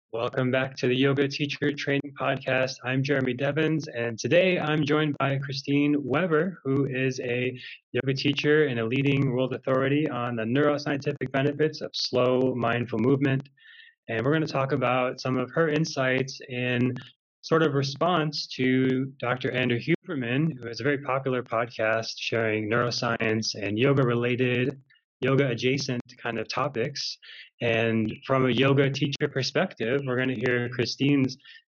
Welcome back to the Yoga Teacher Training Podcast. I'm Jeremy Devins, and today I'm joined by Christine Weber, who is a yoga teacher and a leading world authority on the neuroscientific benefits of slow, mindful movement. And we're going to talk about some of her insights in sort of response to Dr. Andrew Huberman, who has a very popular podcast sharing neuroscience and yoga related, yoga adjacent kind of topics. And from a yoga teacher perspective, we're going to hear Christine's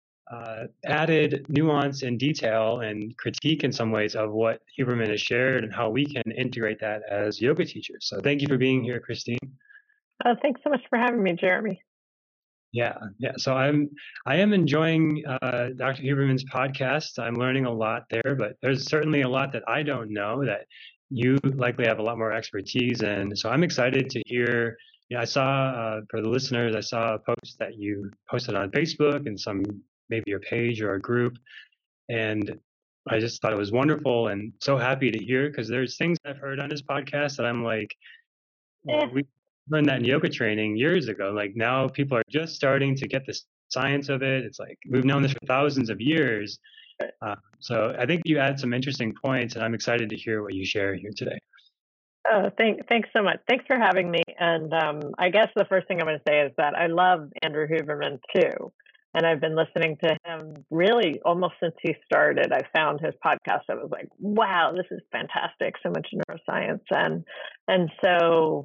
added nuance and detail and critique in some ways of what Huberman has shared and how we can integrate that as yoga teachers. So thank you for being here, Christine. Thanks so much for having me, Jeremy. Yeah. So I am enjoying Dr. Huberman's podcast. I'm learning a lot there, but there's certainly a lot that I don't know that you likely have a lot more expertise in. So I'm excited to hear. I saw for the listeners, I saw a post that you posted on Facebook and maybe your page or a group, and I just thought it was wonderful and so happy to hear because there's things I've heard on his podcast that I'm like, well, we learned that in yoga training years ago. Like now people are just starting to get the science of it. It's like we've known this for thousands of years. So I think you add some interesting points, and I'm excited to hear what you share here today. Thanks so much. Thanks for having me. And I guess the first thing I'm going to say is that I love Andrew Huberman too. And I've been listening to him really almost since he started. I found his podcast. I was like, wow, this is fantastic. So much neuroscience. And so,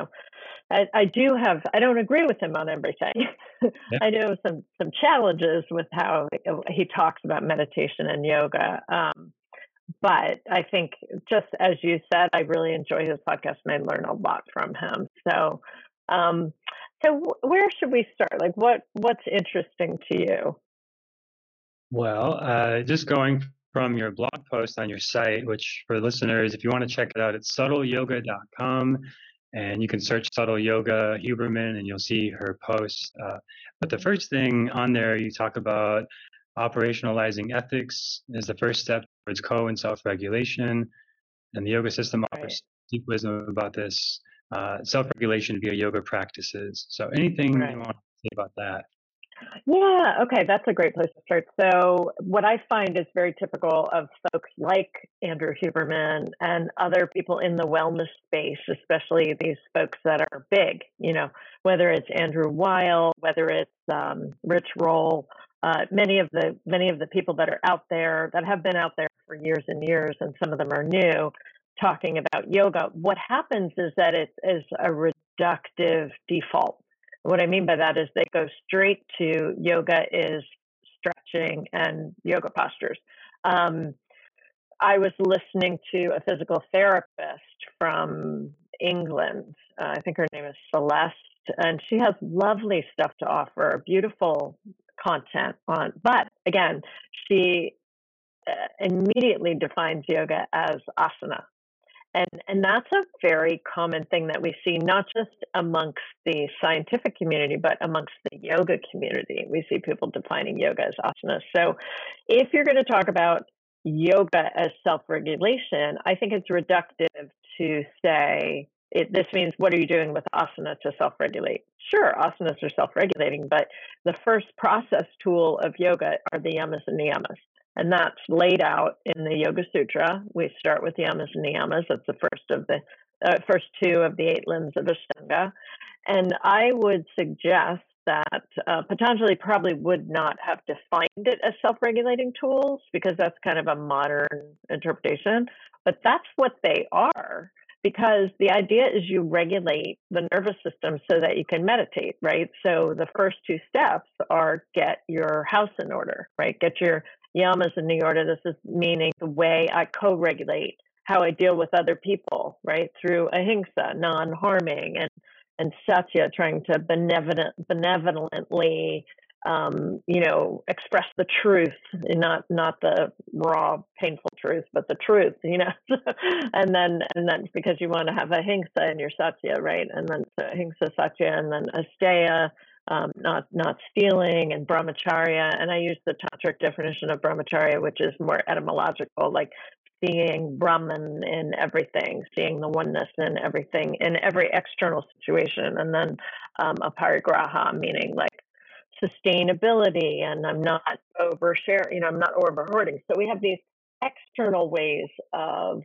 I don't agree with him on everything. Yeah. I know some challenges with how he talks about meditation and yoga. But I think, just as you said, I really enjoy his podcast and I learn a lot from him. So, where should we start? Like, what's interesting to you? Well, just going from your blog post on your site, which for listeners, if you want to check it out, it's subtleyoga.com. And you can search Subtle Yoga Huberman and you'll see her posts. But the first thing on there, you talk about operationalizing ethics is the first step towards co and self-regulation. And the yoga system offers deep wisdom about this self-regulation via yoga practices. So anything you want to say about that? Yeah, okay, that's a great place to start. So what I find is very typical of folks like Andrew Huberman and other people in the wellness space, especially these folks that are big, whether it's Andrew Weil, whether it's Rich Roll, many of the people that are out there that have been out there for years and years, and some of them are new, talking about yoga. What happens is that it is a reductive default. What I mean by that is they go straight to yoga is stretching and yoga postures. I was listening to a physical therapist from England. I think her name is Celeste, and she has lovely stuff to offer, beautiful content on. But again, she immediately defines yoga as asana. And that's a very common thing that we see, not just amongst the scientific community, but amongst the yoga community. We see people defining yoga as asana. So if you're going to talk about yoga as self-regulation, I think it's reductive to say, this means what are you doing with asana to self-regulate? Sure, asanas are self-regulating, but the first process tool of yoga are the yamas and niyamas. And that's laid out in the Yoga Sutra. We start with yamas and niyamas. That's the first two of the 8 limbs of Ashtanga. And I would suggest that Patanjali probably would not have defined it as self-regulating tools, because that's kind of a modern interpretation. But that's what they are, because the idea is you regulate the nervous system so that you can meditate, right? So the first 2 steps are get your house in order, right? Get your yamas in the order. This is meaning the way I co-regulate how I deal with other people, right? Through ahimsa, non-harming, and satya, trying to benevolently, express the truth, not the raw, painful truth, but the truth, and then because you want to have ahimsa in your satya, right? And then so ahimsa, satya, and then asteya, not stealing, and brahmacharya. And I use the tantric definition of brahmacharya, which is more etymological, like seeing Brahman in everything, seeing the oneness in everything, in every external situation. And then aparigraha, meaning like sustainability, and I'm not oversharing, I'm not over hoarding. So we have these external ways of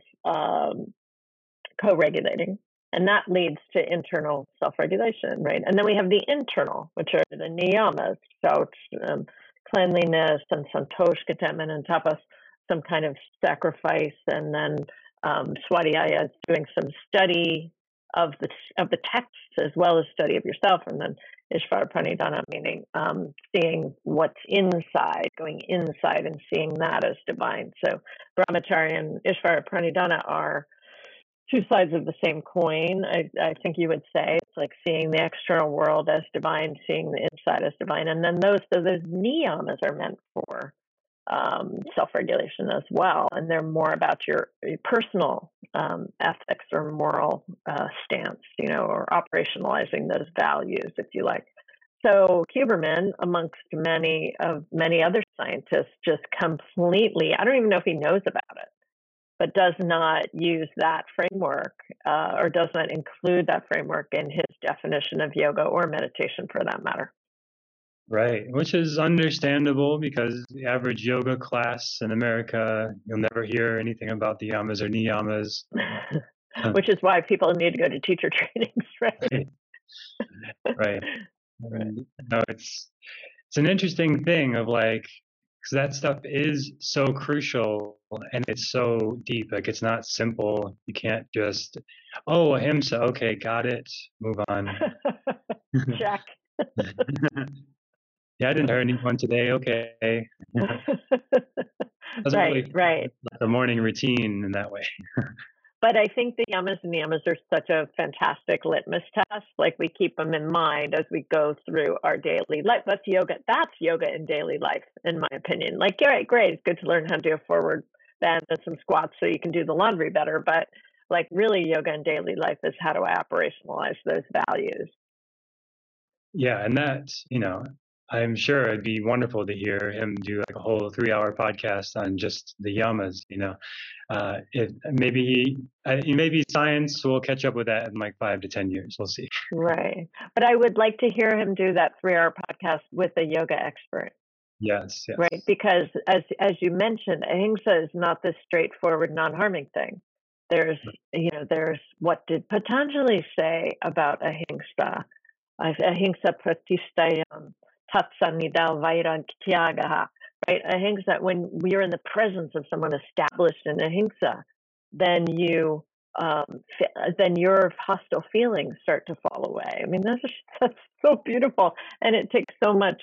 co-regulating, and that leads to internal self-regulation, right? And then we have the internal, which are the niyamas, so cleanliness and santosh, contentment, and tapas, some kind of sacrifice, and then Swadhyaya is doing some study of the texts as well as study of yourself, and then Ishvara Pranidhana, meaning seeing what's inside, going inside and seeing that as divine. So Brahmacharya and Ishvara Pranidhana are two sides of the same coin. I think you would say it's like seeing the external world as divine, seeing the inside as divine, and then those niyamas are meant for self-regulation as well, and they're more about your personal ethics or moral stance, or operationalizing those values, if you like. So Huberman, amongst many other scientists, just completely, I don't even know if he knows about it, but does not use that framework or does not include that framework in his definition of yoga or meditation, for that matter. Right, which is understandable because the average yoga class in America, you'll never hear anything about the yamas or niyamas. Which is why people need to go to teacher trainings, right? Right. No, it's an interesting thing of like, because that stuff is so crucial and it's so deep. Like, it's not simple. You can't just, ahimsa, okay, got it, move on. Check. Yeah, I didn't hurt anyone today. Okay. Doesn't really right. like the morning routine in that way. But I think the yamas and niyamas are such a fantastic litmus test. Like, we keep them in mind as we go through our daily life. That's yoga. That's yoga in daily life, in my opinion. Like, great. It's good to learn how to do a forward bend and some squats so you can do the laundry better. But like, really, yoga in daily life is how do I operationalize those values? Yeah, and that, I'm sure it'd be wonderful to hear him do like a whole 3-hour podcast on just the yamas. Maybe science will catch up with that in like 5 to 10 years. We'll see. Right, but I would like to hear him do that 3-hour podcast with a yoga expert. Yes. Right, because as you mentioned, ahimsa is not this straightforward non-harming thing. There's what did Patanjali say about ahimsa? Ahimsa pratishtayam tatsanidal vairagyagaha. Right, ahimsa. When we're in the presence of someone established in ahimsa, then then your hostile feelings start to fall away. I mean, that's so beautiful, and it takes so much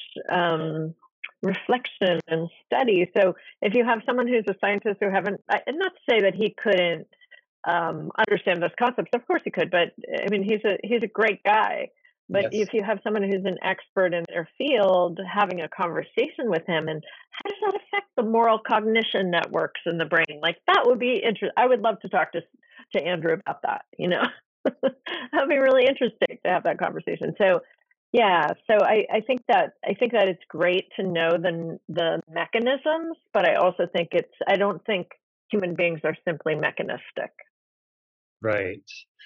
reflection and study. So if you have someone who's a scientist who and not to say that he couldn't understand those concepts, of course he could, but I mean, he's a great guy. But Yes. if you have someone who's an expert in their field, having a conversation with him, and how does that affect the moral cognition networks in the brain? Like, that would be interesting. I would love to talk to Andrew about that. That'd be really interesting to have that conversation. So, yeah. So I think that it's great to know the mechanisms, but I also think I don't think human beings are simply mechanistic. Right.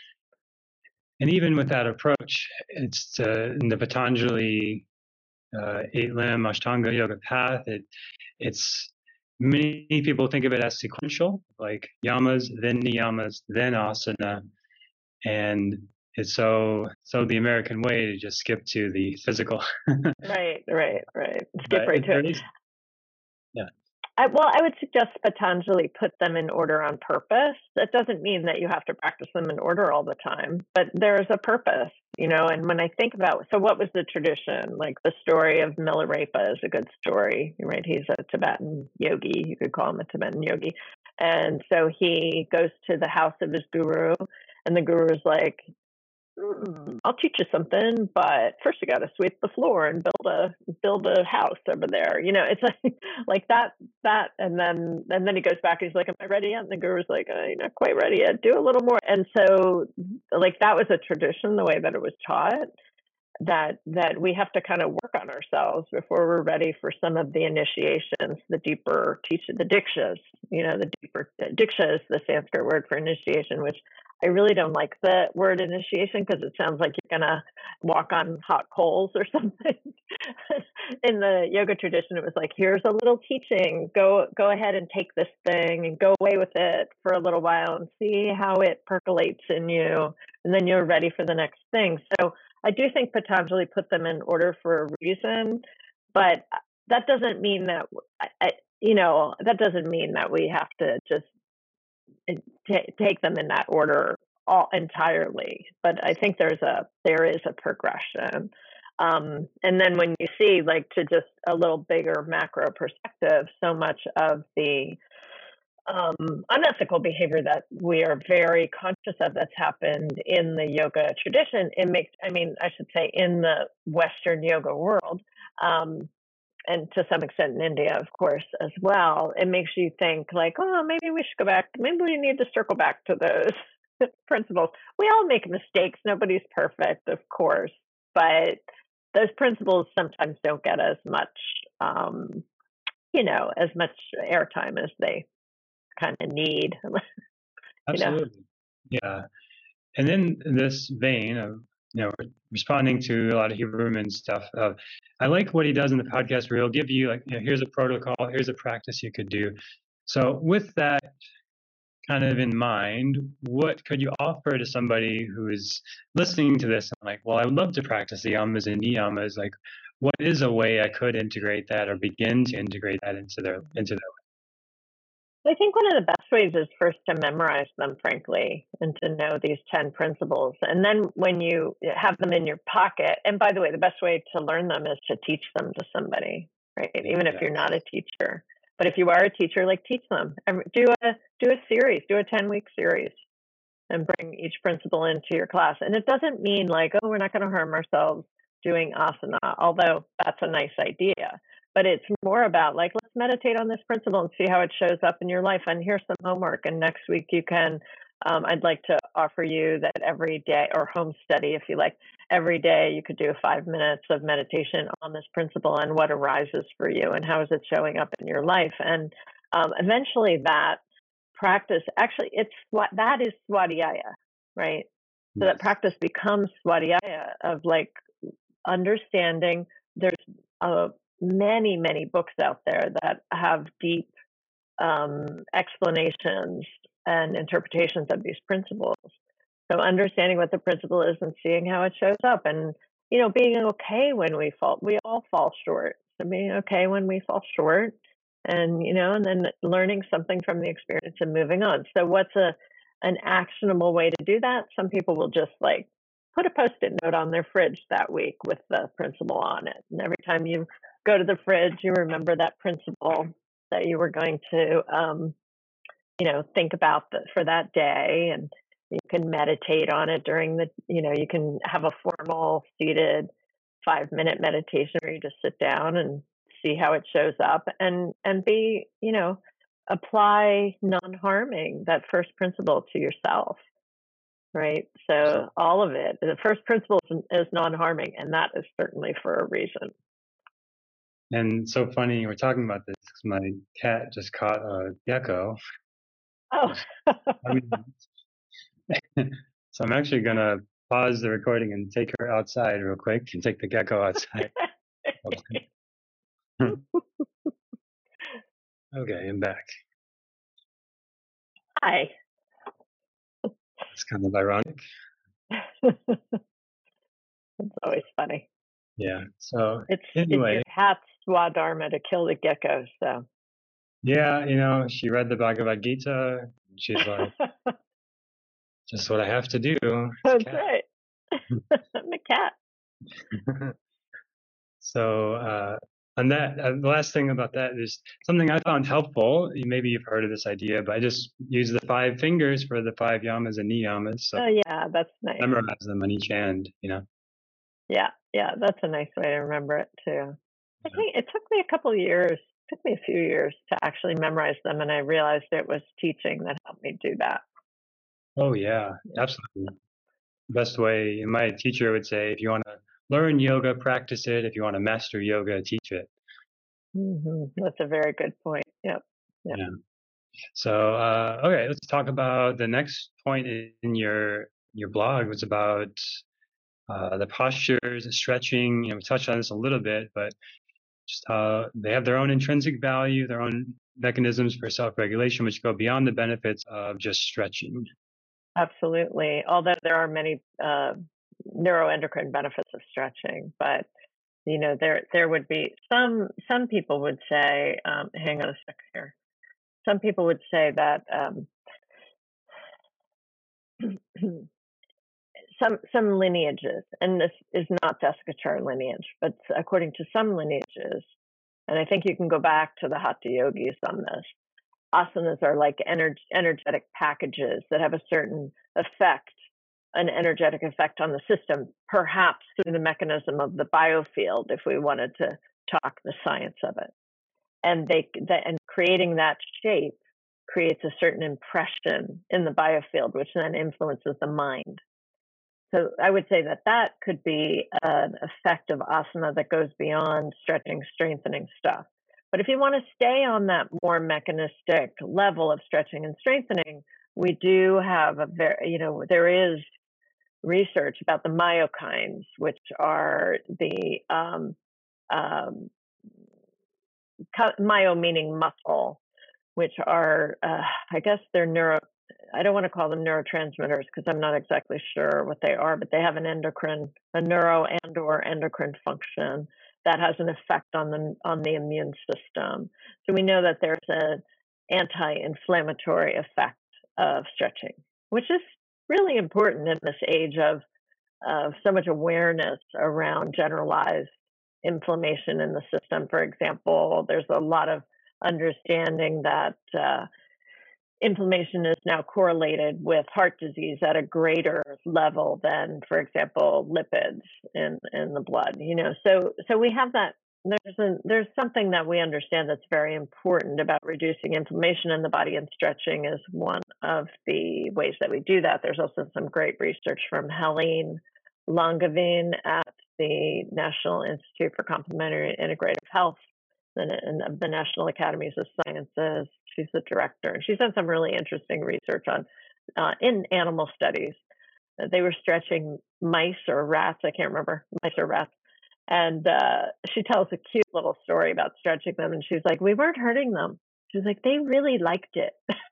And even with that approach, it's in the Patanjali 8-limb Ashtanga Yoga path. It's many people think of it as sequential, like yamas, then niyamas, then asana, and it's so the American way to just skip to the physical. Right. Skip But right to it. Yeah. I would suggest Patanjali put them in order on purpose. That doesn't mean that you have to practice them in order all the time, but there's a purpose, and when I think about, so what was the tradition? Like, the story of Milarepa is a good story, right? He's a Tibetan yogi. You could call him a Tibetan yogi. And so he goes to the house of his guru, and the guru is like, I'll teach you something, but first you got to sweep the floor and build a house over there. It's like that, and then he goes back and he's like, am I ready yet? And the guru's like, you're not quite ready yet. Do a little more. And so, like, that was a tradition, the way that it was taught, that we have to kind of work on ourselves before we're ready for some of the initiations, the deeper teaching, the dikshas. The deeper diksha is the Sanskrit word for initiation, which I really don't like the word initiation because it sounds like you're going to walk on hot coals or something. in the yoga tradition, it was like, here's a little teaching. Go ahead and take this thing and go away with it for a little while and see how it percolates in you, and then you're ready for the next thing. So I do think Patanjali put them in order for a reason, but that doesn't mean that that doesn't mean that we have to just take them in that order all entirely. But I think there is a progression. And then when you see, like, to just a little bigger macro perspective, so much of the unethical behavior that we are very conscious of that's happened in the yoga tradition, I should say, in the Western yoga world, and to some extent in India, of course, as well, it makes you think like, oh, maybe we should go back. Maybe we need to circle back to those principles. We all make mistakes. Nobody's perfect, of course, but those principles sometimes don't get as much, as much airtime as they kind of need. Absolutely. Yeah. And in this vein of, responding to a lot of Huberman stuff, I like what he does in the podcast where he'll give you, like, here's a protocol, here's a practice you could do. So with that kind of in mind, what could you offer to somebody who is listening to this and like, well, I would love to practice the yamas and niyamas. Like, what is a way I could integrate that or begin to integrate that into their I think one of the best ways is first to memorize them, frankly, and to know these 10 principles. And then when you have them in your pocket, and by the way, the best way to learn them is to teach them to somebody, right? Even if you're not a teacher. But if you are a teacher, like, teach them. Do a series, do a 10-week series, and bring each principle into your class. And it doesn't mean like, oh, we're not going to harm ourselves doing asana, although that's a nice idea. But it's more about like, let's meditate on this principle and see how it shows up in your life. And here's some homework. And next week you can, I'd like to offer you that every day, or home study, if you like, every day you could do 5 minutes of meditation on this principle and what arises for you and how is it showing up in your life. And eventually that practice, actually, that is Swadhyaya, right? So that practice becomes Swadhyaya of like understanding. There's many, many books out there that have deep explanations and interpretations of these principles. So understanding what the principle is and seeing how it shows up, and being okay when we all fall short. So being okay when we fall short, and and then learning something from the experience and moving on. So what's an actionable way to do that? Some people will just like put a post-it note on their fridge that week with the principle on it, and every time you go to the fridge, you remember that principle that you were going to think about for that day, and you can meditate on it during you can have a formal seated 5-minute meditation where you just sit down and see how it shows up, and be, apply non-harming, that first principle, to yourself, right? So all of it, the first principle is non-harming, and that is certainly for a reason. And so funny, we're talking about this because my cat just caught a gecko. Oh. So I'm actually going to pause the recording and take her outside real quick and take the gecko outside. Okay, I'm back. Hi. It's kind of ironic. It's always funny. Yeah. So it's anyway, your cat's swadharma to kill the gecko. So yeah, she read the Bhagavad Gita. And she's like, just what I have to do. That's right. I'm a cat. So on that, the last thing about that is something I found helpful. Maybe you've heard of this idea, but I just use the 5 fingers for the 5 yamas and niyamas. So yeah, that's nice. Memorize them on each hand, Yeah, that's a nice way to remember it too. I think it took me a few years to actually memorize them, and I realized it was teaching that helped me do that. Oh yeah, absolutely. Best way, my teacher would say, if you want to learn yoga, practice it. If you want to master yoga, teach it. Mm-hmm. That's a very good point. Yep. Yeah. So, okay, let's talk about the next point in your blog. Was about the postures and stretching. We touched on this a little bit, but just they have their own intrinsic value, their own mechanisms for self-regulation, which go beyond the benefits of just stretching. Absolutely. Although there are many neuroendocrine benefits of stretching, but there would be some people would say, hang on a sec here. Some people would say that some lineages, and this is not Desikachar lineage, but according to some lineages, and I think you can go back to the Hatha yogis on this, asanas are like energetic packages that have a certain effect, an energetic effect on the system, perhaps through the mechanism of the biofield, if we wanted to talk the science of it. And and creating that shape creates a certain impression in the biofield, which then influences the mind. So I would say that could be an effect of asana that goes beyond stretching, strengthening stuff. But if you want to stay on that more mechanistic level of stretching and strengthening, we do have there is research about the myokines, which are the myo meaning muscle, which are, I guess they're I don't want to call them neurotransmitters because I'm not exactly sure what they are, but they have a neuro and or endocrine function that has an effect on the immune system. So we know that there's an anti-inflammatory effect of stretching, which is really important in this age of so much awareness around generalized inflammation in the system. For example, there's a lot of understanding that inflammation is now correlated with heart disease at a greater level than, for example, lipids in the blood. So we have that. There's something that we understand that's very important about reducing inflammation in the body, and stretching is one of the ways that we do that. There's also some great research from Helene Langevin at the National Institute for Complementary and Integrative Health and of the National Academies of Sciences. She's the director, and she's done some really interesting research on in animal studies. They were stretching mice or rats, I can't remember, mice or rats. And she tells a cute little story about stretching them, and she's like, we weren't hurting them. She's like, they really liked it.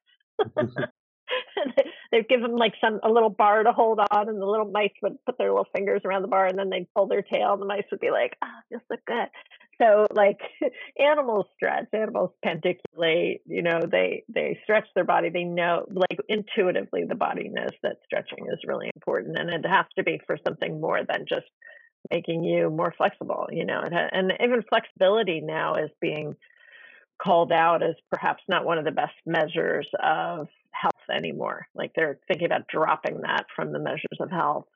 They'd give them like a little bar to hold on, and the little mice would put their little fingers around the bar, and then they'd pull their tail, and the mice would be like, oh, feels so good. So like animals stretch, animals pandiculate, they stretch their body. They know, like intuitively, the body knows that stretching is really important, and it has to be for something more than just making you more flexible, and even flexibility now is being called out as perhaps not one of the best measures of health anymore. Like they're thinking about dropping that from the measures of health.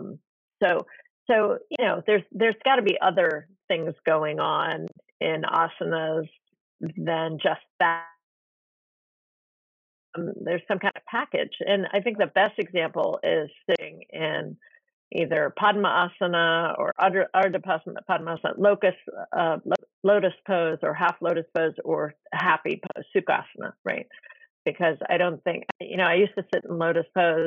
So there's got to be other things going on in asanas than just that. There's some kind of package, and I think the best example is sitting in either Padmasana or Ardha Padmasana, lotus pose or half lotus pose or happy pose, Sukhasana, right? Because I don't think, I used to sit in lotus pose.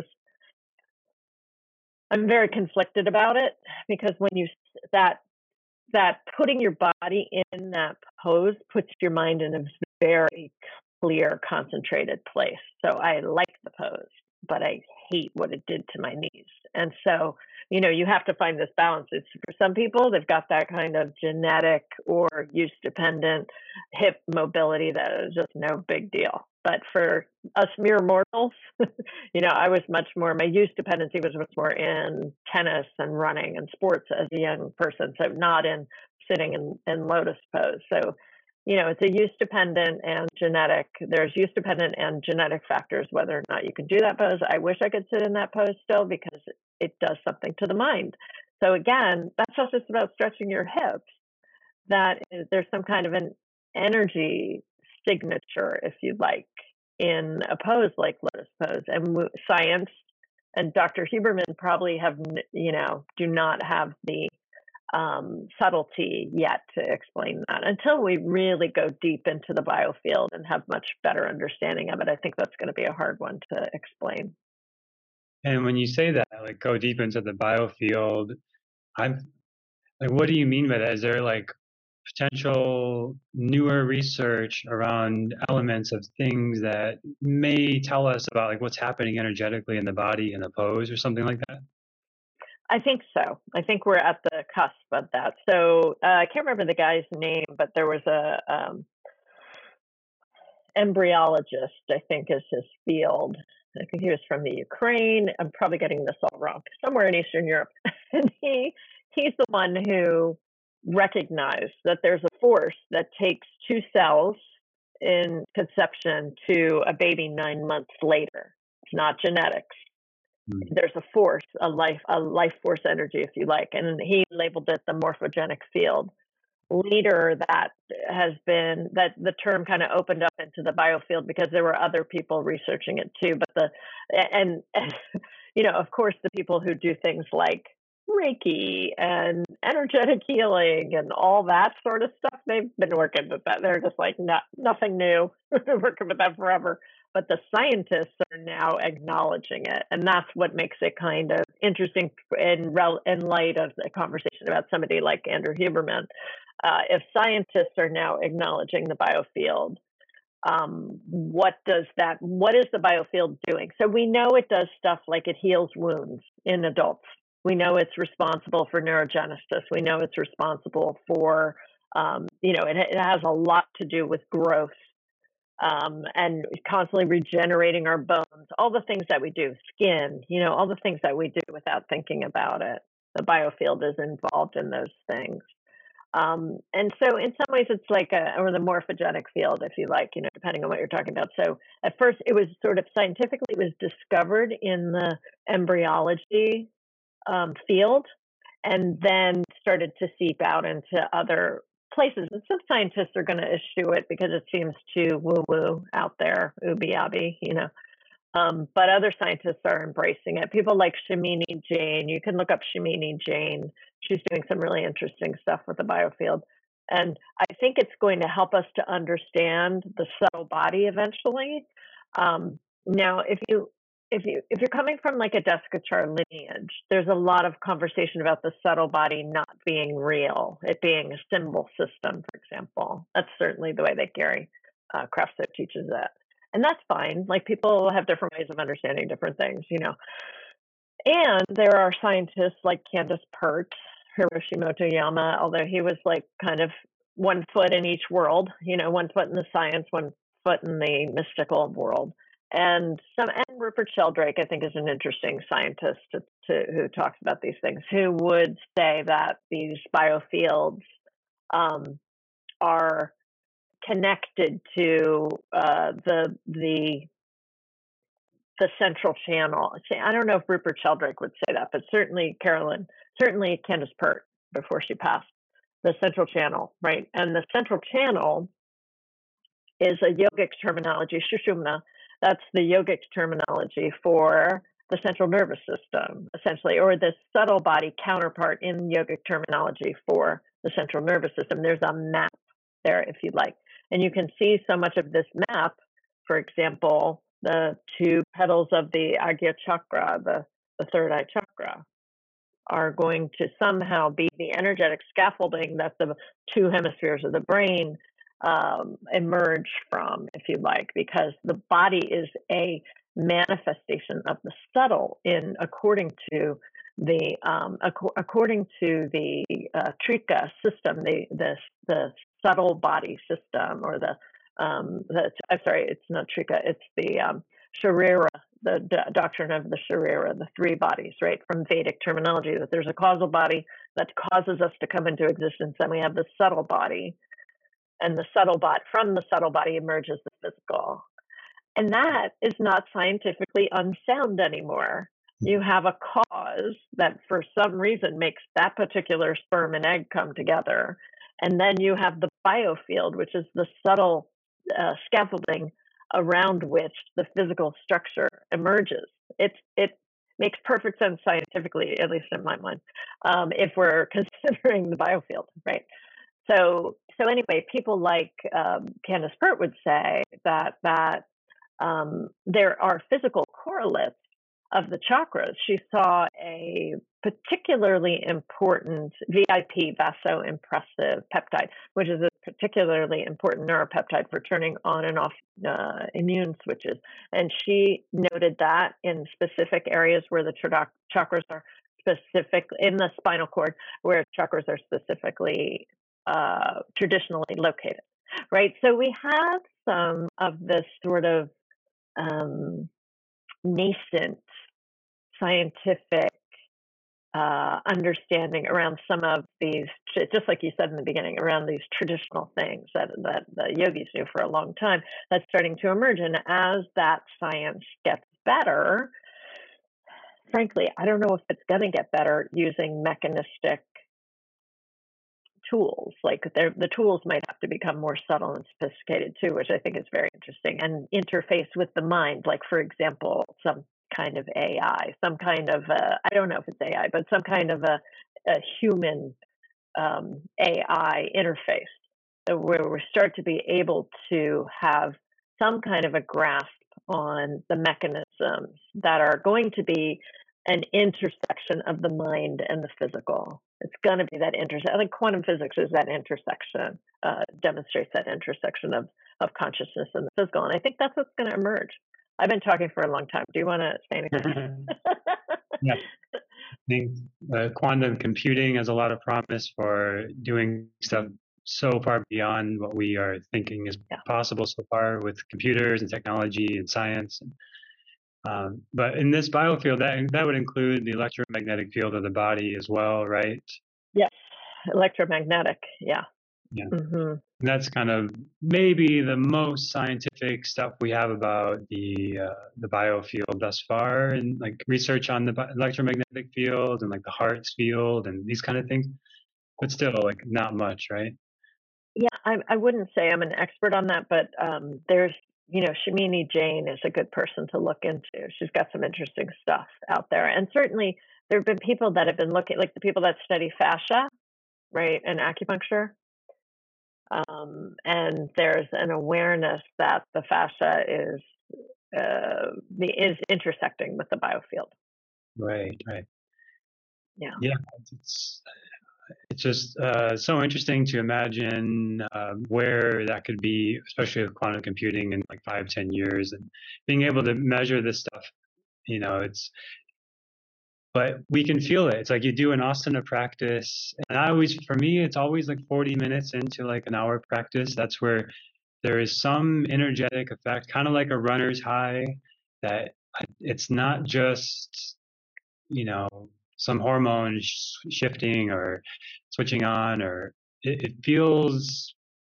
I'm very conflicted about it because when that putting your body in that pose puts your mind in a very clear, concentrated place. So I like the pose, but I hate what it did to my knees. And so, you have to find this balance. It's for some people, they've got that kind of genetic or use dependent hip mobility that is just no big deal. But for us mere mortals, my use dependency was much more in tennis and running and sports as a young person. So not in sitting in lotus pose. So, it's a use dependent and genetic. There's use dependent and genetic factors whether or not you can do that pose. I wish I could sit in that pose still because it does something to the mind. So again, that's not just about stretching your hips. There's some kind of an energy signature, if you like, in a pose like lotus pose. And science and Dr. Huberman probably do not have the subtlety yet to explain that. Until we really go deep into the biofield and have much better understanding of it, I think that's going to be a hard one to explain. And when you say that, like go deep into the biofield, I'm like, what do you mean by that? Is there like potential newer research around elements of things that may tell us about like what's happening energetically in the body in a pose or something like that? I think so. I think we're at the cusp of that. So I can't remember the guy's name, but there was a embryologist, I think is his field. I think he was from the Ukraine. I'm probably getting this all wrong. Somewhere in Eastern Europe, and he's the one who recognized that there's a force that takes two cells in conception to a baby 9 months later. It's not genetics. There's a force, a life force energy, if you like, and he labeled it the morphogenic field. Later, that has been that the term kind of opened up into the biofield because there were other people researching it too. But and of course, the people who do things like Reiki and energetic healing and all that sort of stuff, they've been working with that. They're just like nothing new, working with that forever. But the scientists are now acknowledging it, and that's what makes it kind of interesting in light of the conversation about somebody like Andrew Huberman. If scientists are now acknowledging the biofield, what is the biofield doing? So we know it does stuff like it heals wounds in adults. We know it's responsible for neurogenesis. We know it's responsible for, it has a lot to do with growth, and constantly regenerating our bones, all the things that we do, skin, all the things that we do without thinking about it. The biofield is involved in those things. And so in some ways it's like or the morphogenic field, if you like, depending on what you're talking about. So at first it was sort of scientifically, it was discovered in the embryology field, and then started to seep out into other places. And some scientists are going to eschew it because it seems too woo-woo out there, ooby-abby, but other scientists are embracing it. People like Shamini Jain. You can look up Shamini Jain. She's doing some really interesting stuff with the biofield. And I think it's going to help us to understand the subtle body eventually. Now, if you're coming from like a Deska-Char lineage, there's a lot of conversation about the subtle body not being real, it being a symbol system, for example. That's certainly the way that Gary Kraftso teaches that. And that's fine. Like, people have different ways of understanding different things, And there are scientists like Candace Pert, Hiroshi Motoyama, although he was like kind of 1 foot in each world, 1 foot in the science, 1 foot in the mystical world. And Rupert Sheldrake, I think, is an interesting scientist who talks about these things, who would say that these biofields are connected to the central channel. I don't know if Rupert Sheldrake would say that, but certainly Candace Pert, before she passed, the central channel, right? And the central channel is a yogic terminology, Sushumna. That's the yogic terminology for the central nervous system, essentially, or the subtle body counterpart in yogic terminology for the central nervous system. There's a map there, if you'd like. And you can see so much of this map, for example, the 2 petals of the Agya chakra, the third eye chakra, are going to somehow be the energetic scaffolding that the 2 hemispheres of the brain emerge from, if you like, because the body is a manifestation of the subtle according to the Trika system, the subtle body system, or I'm sorry, it's not Trika, it's the Sharira, the doctrine of the Sharira, the 3 bodies, right, from Vedic terminology, that there's a causal body that causes us to come into existence, and we have the subtle body, and from the subtle body emerges the physical. And that is not scientifically unsound anymore. You have a cause that for some reason makes that particular sperm and egg come together. And then you have the biofield, which is the subtle scaffolding around which the physical structure emerges. It makes perfect sense scientifically, at least in my mind, if we're considering the biofield, right? So anyway, people like Candace Pert would say that there are physical correlates of the chakras. She saw a particularly important VIP, vasoimpressive peptide, which is a particularly important neuropeptide for turning on and off immune switches. And she noted that in specific areas where the chakras are specific in the spinal cord, where chakras are specifically traditionally located, right? So we have some of this sort of nascent scientific understanding around some of these, just like you said in the beginning, around these traditional things that the yogis knew for a long time, that's starting to emerge. And as that science gets better, frankly, I don't know if it's going to get better using mechanistic tools. Like the tools might have to become more subtle and sophisticated too, which I think is very interesting, and interface with the mind. Like, for example, some kind of AI, some kind of I don't know if it's AI, but some kind of a human AI interface where we start to be able to have some kind of a grasp on the mechanisms that are going to be an intersection of the mind and the physical. It's going to be that intersection. I think quantum physics is that intersection, demonstrates that intersection of consciousness and the physical. And I think that's what's going to emerge. I've been talking for a long time. Do you want to say anything? Yeah. I think quantum computing has a lot of promise for doing stuff so far beyond what we are thinking is possible so far with computers and technology and science. But in this biofield, that would include the electromagnetic field of the body as well, right? Yes, electromagnetic. Yeah. Yeah. Mm-hmm. That's kind of maybe the most scientific stuff we have about the biofield thus far, and like research on the electromagnetic field and like the heart's field and these kind of things. But still, like not much, right? Yeah, I wouldn't say I'm an expert on that, but there's, Shamini Jain is a good person to look into. She's got some interesting stuff out there. And certainly there have been people that have been looking, like the people that study fascia, right, and acupuncture. And there's an awareness that the fascia is intersecting with the biofield. Right. Yeah. Yeah. It's just so interesting to imagine where that could be, especially with quantum computing in like 5-10 years, and being able to measure this stuff. But we can feel it. It's like you do an asana practice, and for me, it's always like 40 minutes into like an hour practice. That's where there is some energetic effect, kind of like a runner's high. That it's not just some hormone shifting or switching on, or it feels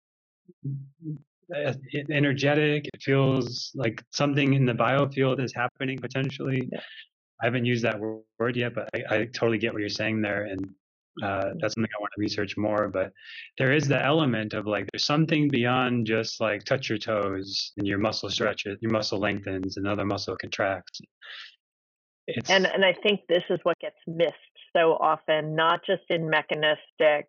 energetic. It feels like something in the biofield is happening potentially. Yeah. I haven't used that word yet, but I totally get what you're saying there, and that's something I want to research more. But there is the element of like there's something beyond just like touch your toes and your muscle stretches, your muscle lengthens, and other muscle contracts. And I think this is what gets missed so often, not just in mechanistic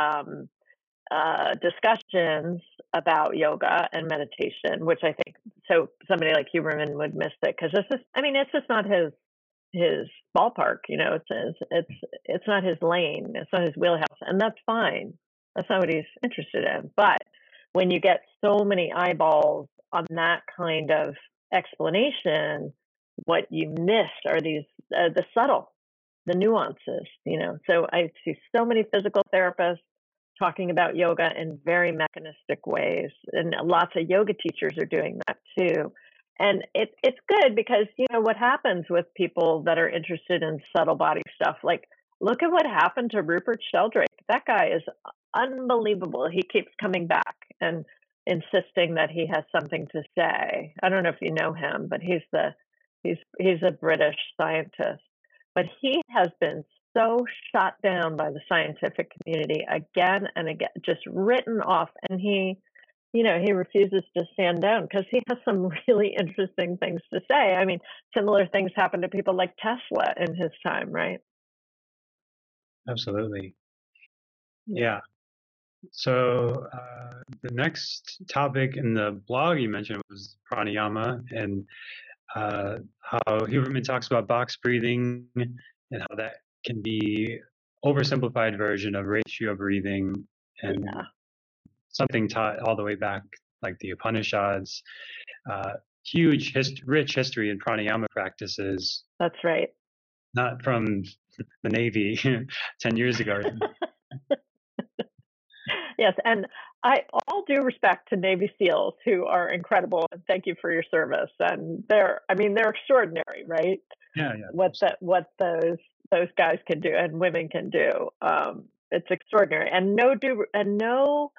discussions about yoga and meditation, which I think so somebody like Huberman would miss it, because it's just not his ballpark. It's not his lane. It's not his wheelhouse, and that's fine. That's not what he's interested in. But when you get so many eyeballs on that kind of explanation, what you missed are these the subtle, the nuances. So I see so many physical therapists talking about yoga in very mechanistic ways, and lots of yoga teachers are doing that too. And it's good because what happens with people that are interested in subtle body stuff. Like, look at what happened to Rupert Sheldrake. That guy is unbelievable. He keeps coming back and insisting that he has something to say. I don't know if you know him, but he's a British scientist. But he has been so shot down by the scientific community again and again, just written off. And he refuses to stand down because he has some really interesting things to say. I mean, similar things happen to people like Tesla in his time, right? Absolutely. Yeah. So the next topic in the blog you mentioned was pranayama, and how Huberman talks about box breathing and how that can be oversimplified version of ratio breathing and Yeah, something taught all the way back, like the Upanishads. Uh, Huge, rich history in pranayama practices, that's right. not from the Navy 10 years ago. Yes, and all due respect to Navy SEALs who are incredible, and thank you for your service. And I mean, they're extraordinary, right? Yeah, yeah. What those guys can do and women can do. It's extraordinary, and no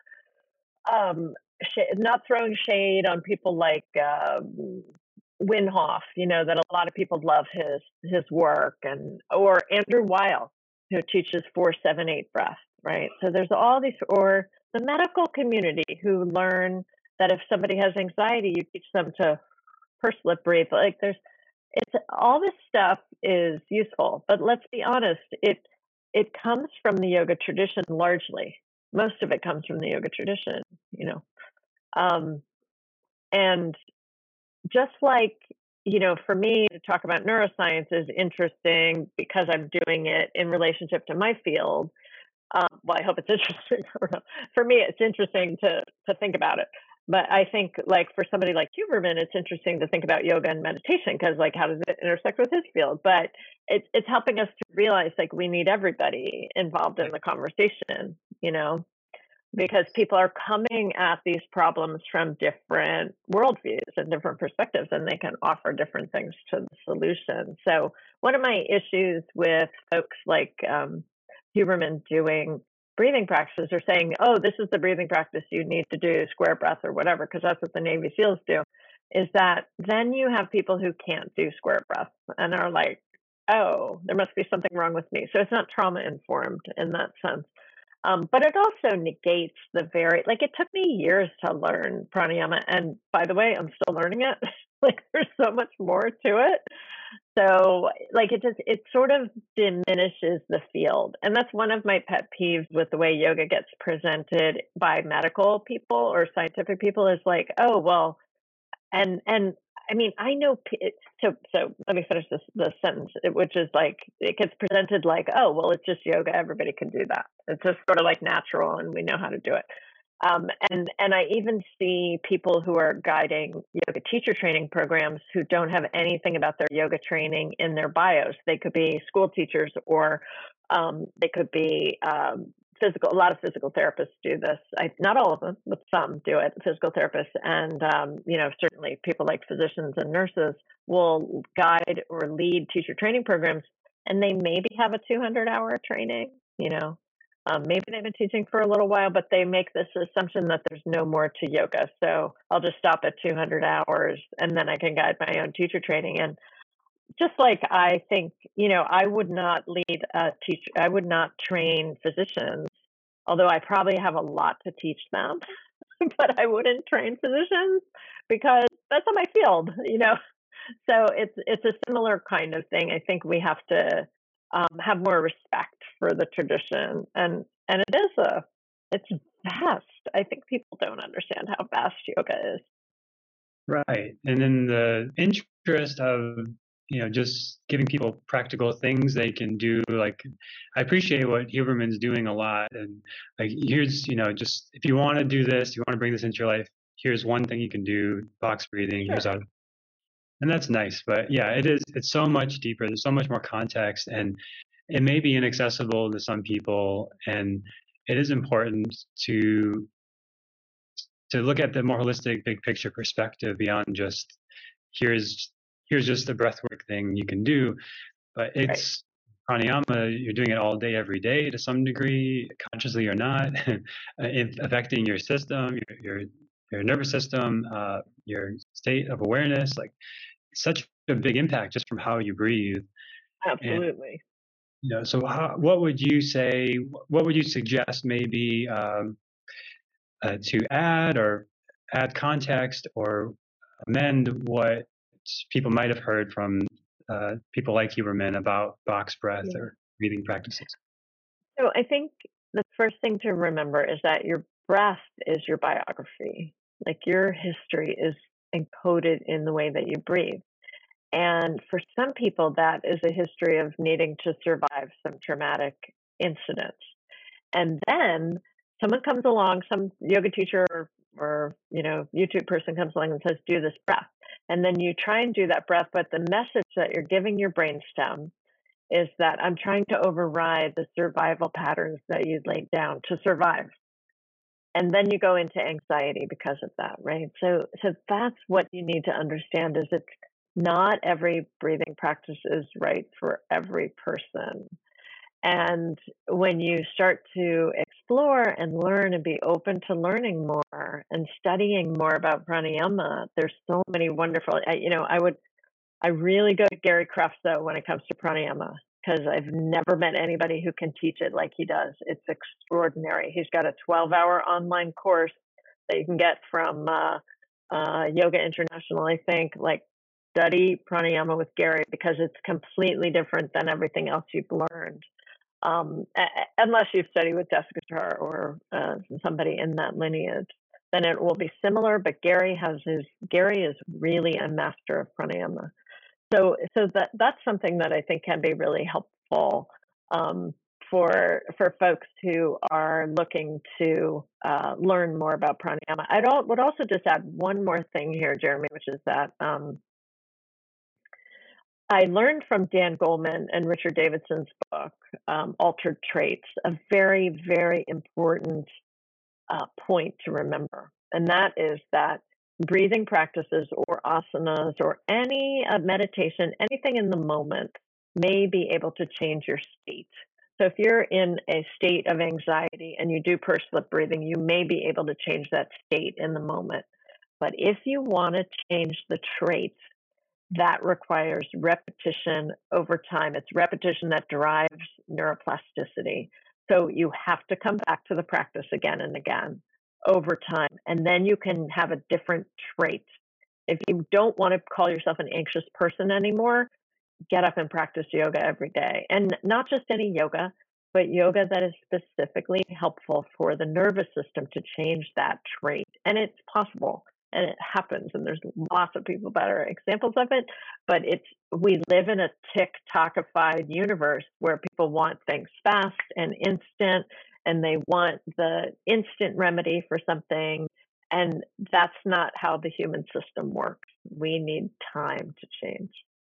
not throwing shade on people like Winhoff. You know that a lot of people love his work, and or Andrew Weil, who teaches 4-7-8 breath. Right. So there's all these, or the medical community who learn that if somebody has anxiety, you teach them to purse lip breathe. Like it's all this stuff is useful, but let's be honest, it comes from the yoga tradition largely. Most of it comes from the yoga tradition, you know. Um, and just like, for me to talk about neuroscience is interesting because I'm doing it in relationship to my field. Well, I hope it's interesting. For me, it's interesting to think about it. But I think, like for somebody like Huberman, it's interesting to think about yoga and meditation because, like, how does it intersect with his field? But it's helping us to realize, like, we need everybody involved in the conversation. Because people are coming at these problems from different worldviews and different perspectives, and they can offer different things to the solution. So, one of my issues with folks like Huberman doing breathing practices are saying, oh, this is the breathing practice you need to do, square breath or whatever, because that's what the Navy SEALs do, is that then you have people who can't do square breath and are like, oh, there must be something wrong with me. So, it's not trauma informed in that sense. But it also negates like, it took me years to learn pranayama. And by the way, I'm still learning it. Like, there's so much more to it. So, like, it sort of diminishes the field. And that's one of my pet peeves with the way yoga gets presented by medical people or scientific people is like, oh, well, and I mean, I know. So let me finish the sentence, which is like it gets presented like, oh, well, it's just yoga. Everybody can do that. It's just sort of like natural, and we know how to do it. And I even see people who are guiding yoga teacher training programs who don't have anything about their yoga training in their bios. They could be school teachers, or they could be physical. A lot of physical therapists do this. Not all of them, but some do it. Physical therapists, and certainly people like physicians and nurses will guide or lead teacher training programs, and they maybe have a 200-hour training. Maybe they've been teaching for a little while, but they make this assumption that there's no more to yoga. So I'll just stop at 200 hours, and then I can guide my own teacher training. And just like I think, I would not I would not train physicians, although I probably have a lot to teach them, but I wouldn't train physicians because that's not my field. So it's a similar kind of thing. I think we have to have more respect for the tradition, and it's vast. I think people don't understand how vast yoga is. Right. And in the interest of, just giving people practical things they can do, like I appreciate what Huberman's doing a lot. And like, here's, just if you want to do this, you want to bring this into your life, here's one thing you can do, box breathing, here's Sure. how, and that's nice. But yeah, it's so much deeper. There's so much more context, and it may be inaccessible to some people. And it is important to look at the more holistic, big picture perspective beyond just here's just the breathwork thing you can do, but Right. it's pranayama. You're doing it all day, every day, to some degree, consciously or not, affecting your system, your nervous system, your state of awareness. Like such a big impact just from how you breathe. And Absolutely. so what would you say? What would you suggest? Maybe to add context or amend what people might have heard from people like Huberman about box breath Yeah. or breathing practices. So I think the first thing to remember is that your breath is your biography. Like, your history is encoded in the way that you breathe. And for some people, that is a history of needing to survive some traumatic incidents. And then someone comes along, some yoga teacher or YouTube person comes along and says, do this breath. And then you try and do that breath, but the message that you're giving your brainstem is that I'm trying to override the survival patterns that you laid down to survive. And then you go into anxiety because of that, right? So that's what you need to understand is it's not every breathing practice is right for every person. And when you start to explore and learn and be open to learning more and studying more about pranayama, there's so many wonderful, I really go to Gary Krufts though when it comes to pranayama because I've never met anybody who can teach it like he does. It's extraordinary. He's got a 12-hour online course that you can get from Yoga International, I think, like study pranayama with Gary because it's completely different than everything else you've learned. Unless you've studied with Jessica Tar or somebody in that lineage, then it will be similar. But Gary is really a master of pranayama. So that's something that I think can be really helpful for folks who are looking to learn more about pranayama. Would also just add one more thing here, Jeremy, which is that I learned from Dan Goleman and Richard Davidson's book, Altered Traits, a very, very important point to remember. And that is that breathing practices or asanas or any meditation, anything in the moment may be able to change your state. So if you're in a state of anxiety and you do pursed lip breathing, you may be able to change that state in the moment. But if you want to change the traits, that requires repetition over time. It's repetition that drives neuroplasticity. So you have to come back to the practice again and again over time, and then you can have a different trait. If you don't want to call yourself an anxious person anymore, get up and practice yoga every day. And not just any yoga, but yoga that is specifically helpful for the nervous system to change that trait. And it's possible. And it happens, and there's lots of people that are examples of it. But we live in a TikTokified universe where people want things fast and instant, and they want the instant remedy for something. And that's not how the human system works. We need time to change.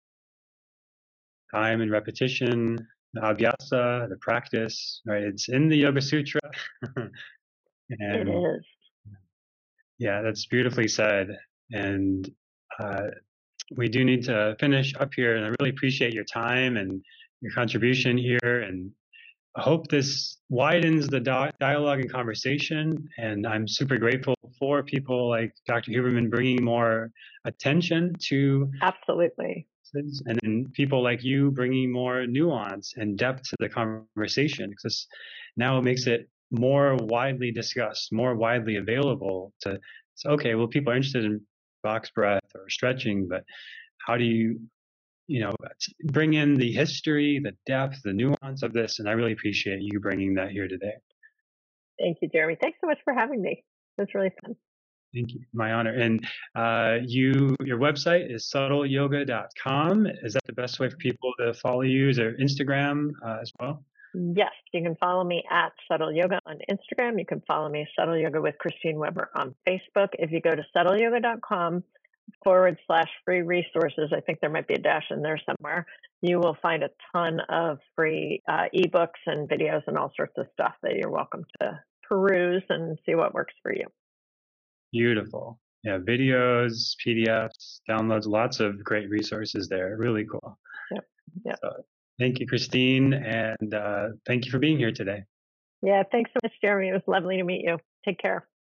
Time and repetition, the abhyasa, the practice, right? It's in the Yoga Sutra. It is. Yeah, that's beautifully said. And we do need to finish up here. And I really appreciate your time and your contribution here. And I hope this widens the dialogue and conversation. And I'm super grateful for people like Dr. Huberman bringing more attention to. Absolutely. And then people like you bringing more nuance and depth to the conversation, because now it makes it more widely discussed, more widely available to say, okay, well, people are interested in box breath or stretching, but how do you bring in the history, the depth, the nuance of this? And I really appreciate you bringing that here today. Thank you, Jeremy. Thanks so much for having me. That's really fun. Thank you. My honor. And your website is subtleyoga.com. Is that the best way for people to follow you? Is there Instagram as well? Yes, you can follow me at Subtle Yoga on Instagram. You can follow me Subtle Yoga with Christine Weber on Facebook. If you go to subtleyoga.com/free resources, I think there might be a dash in there somewhere, you will find a ton of free ebooks and videos and all sorts of stuff that you're welcome to peruse and see what works for you. Beautiful. Yeah, videos, PDFs, downloads, lots of great resources there. Really cool. Yep. So, thank you, Christine, and thank you for being here today. Yeah, thanks so much, Jeremy. It was lovely to meet you. Take care.